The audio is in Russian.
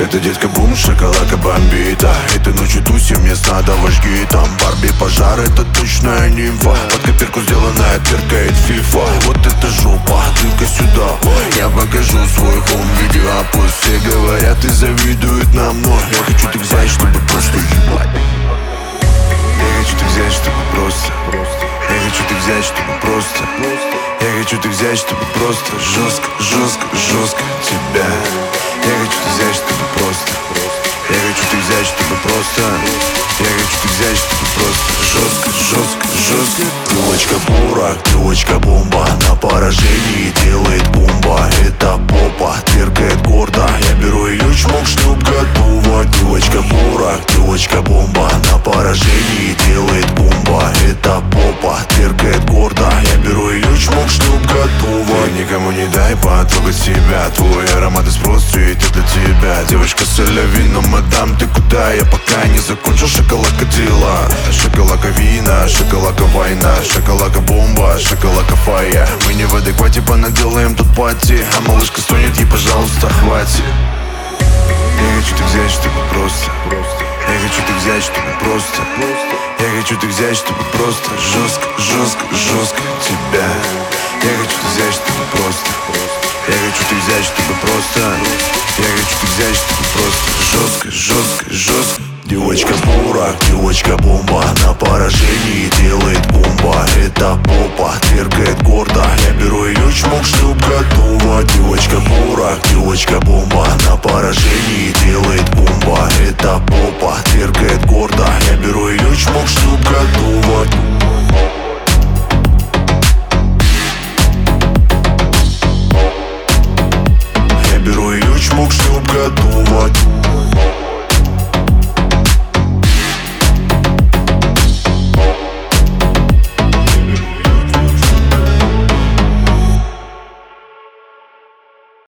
Это детка бум, шоколадка бомбита. Этой ночью тусим, мне надо вожги. Там Барби пожар, это точная нимфа. Под копирку сделанная, тверкает фифа. Вот это жопа, ты-ка сюда. Я покажу свой хоум-видео, а пусть все говорят и завидуют на мной. Я хочу так взять, чтобы просто ебать. Я хочу так взять, чтобы просто. Я хочу так взять, чтобы просто. Я хочу так взять, чтобы просто жестко, жестко, жестко тебя. Я хочу так взять, чтобы просто. Я хочу так взять, чтобы просто. Я хочу так взять, чтобы просто жестко, жестко, жестко. Девочка бура, девочка бомба. На поражении делает бомба. Это попа, тверкает гордо. Я беру ее, чмок, шлюп, готова. Девочка бура, девочка бомба. На поражении делает бомба. Это попа, тверкает гордо. Я беру ее, чмок, шлюп, готова. Ты никому не дай потрогать себя. Твой аромат и спрос цветет для тебя. Девочка соляви, но мадам, ты куда? Я пока не закончил шоколадка дела. Шоколадка вина, шоколадка война. Шоколадка бомба, шоколадка фая. Мы не в адеквате, понаделаем тут пати. А малышка стонет, ей, пожалуйста, хватит. Я хочу так взять, чтобы просто. Я хочу так взять, чтобы просто. Я хочу так взять, чтобы просто жестко, жестко, жестко тебя. Я хочу так взять, чтобы просто. Я хочу так взять, чтобы просто. Я хочу так взять, чтобы просто жестко, жестко, жестко. Девочка бура, девочка бомба. На поражении делает бомба. Это попа, тверкает гордо. Я беру ее, чмок, шлюп, готова. Девочка бура, девочка бомба. На поражении делает бомба. Это попа, тверкает гордо. Я беру ее, чмок, шлюп, готова. Я беру ее, чмок, шлюп, готова.